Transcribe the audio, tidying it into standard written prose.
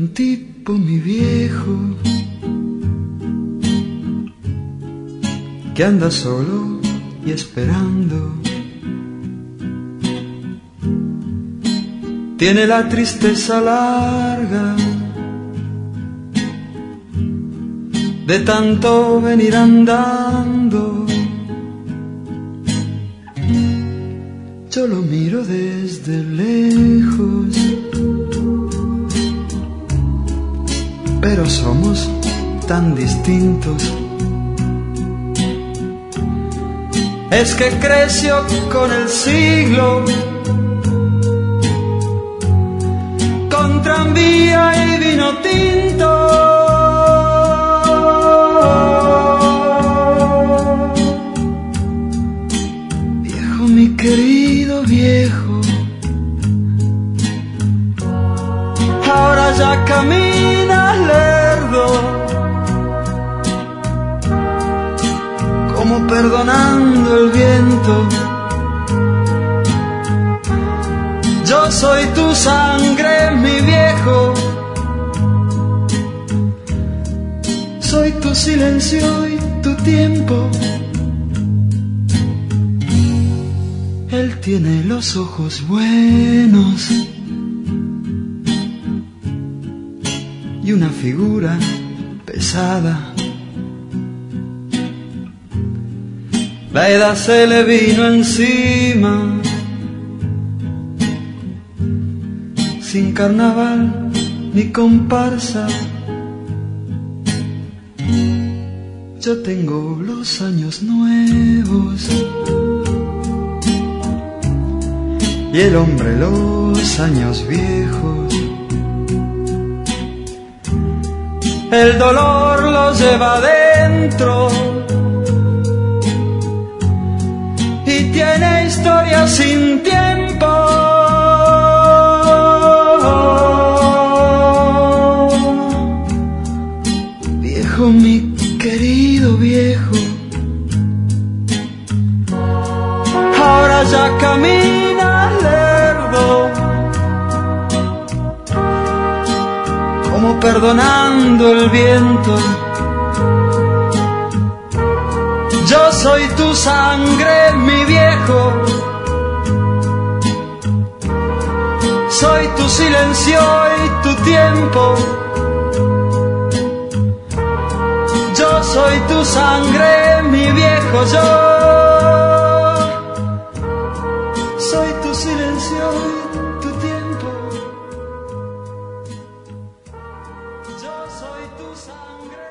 un tipo, mi viejo, que anda solo y esperando. Tiene la tristeza larga de tanto venir andando. Yo lo miro desde lejos, pero somos tan distintos. Es que creció con el siglo, con tranvía y vino tinto. Viejo, mi querido viejo, ahora ya caminas lerdo, como perdonando el viento. Yo soy tu sangre, mi viejo, soy tu silencio y tu tiempo. Él tiene los ojos buenos y una figura pesada. La edad se le vino encima, sin carnaval ni comparsa. Yo tengo los años nuevos y el hombre los años viejos. El dolor lo lleva adentro y tiene historia sin tiempo. Viejo, mi querido viejo, ahora ya caminas lerdo, como perdonando el viento. Yo soy tu sangre, mi viejo, soy tu silencio y tu tiempo. Yo soy tu sangre, mi viejo, yo soy tu silencio y tu tiempo. Yo soy tu sangre.